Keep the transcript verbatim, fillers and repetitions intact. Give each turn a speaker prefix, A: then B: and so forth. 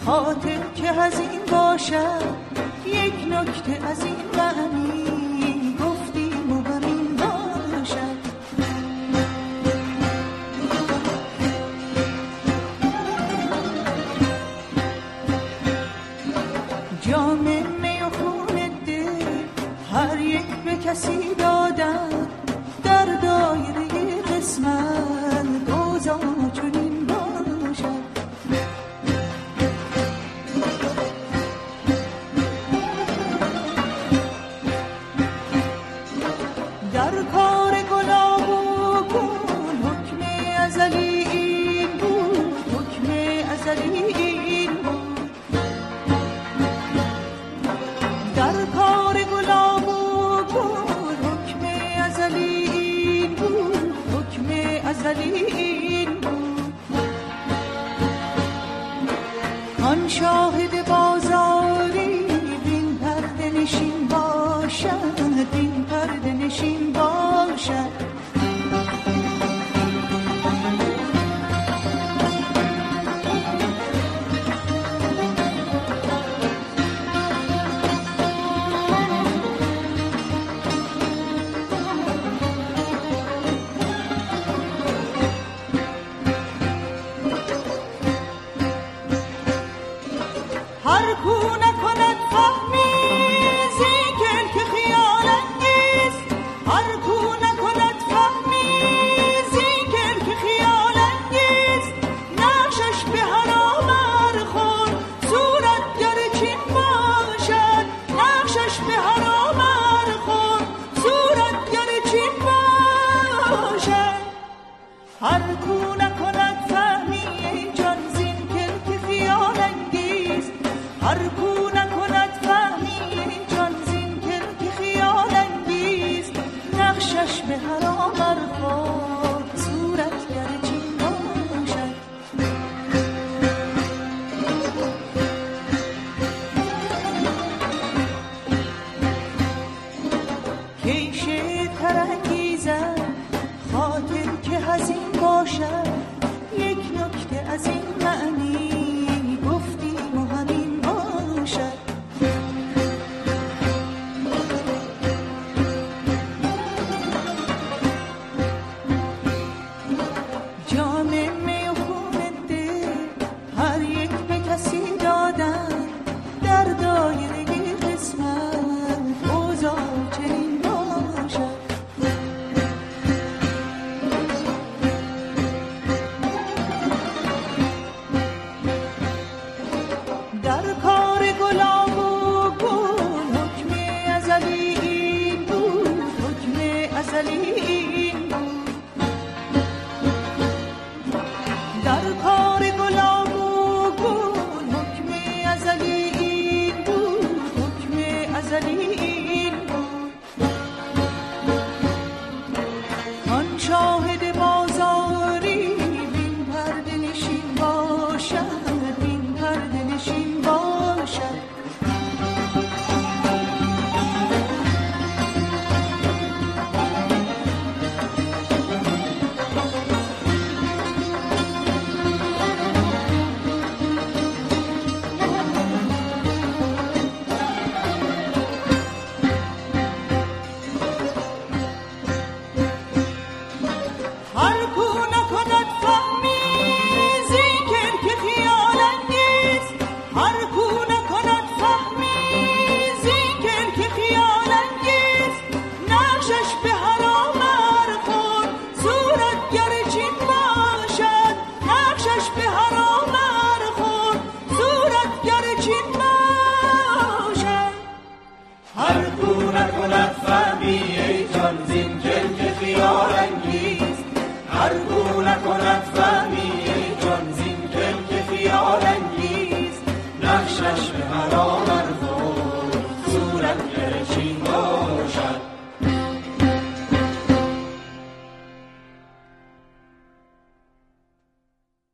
A: خاطر که هزین باشد یک نکته از این معنی گفتیم و همین باشد. جام می و خون دل هر یک به کسی دادن در دایره قسمت دوزا چنین باشد. در کار گلاب و گل حکم ازلی این بود، حکم ازلی این بود. در کار گلاب و گل حکم ازلی این بود، حکم ازلی این بود. آن شاهد بازاری بین پرده نشین باشد، بین پرده نشین باشد. هر کو نکند فهمی زیگل که خیال انگیز، هر کو نکند فهمی زیگل که خیال انگیز. نقشش به حرام ارخور صورتگر چین باشد، نقشش به حرام ارخور صورتگر چین باشد. هر کو نکند فهمی جان زیگل که خیال انگیز، هر کو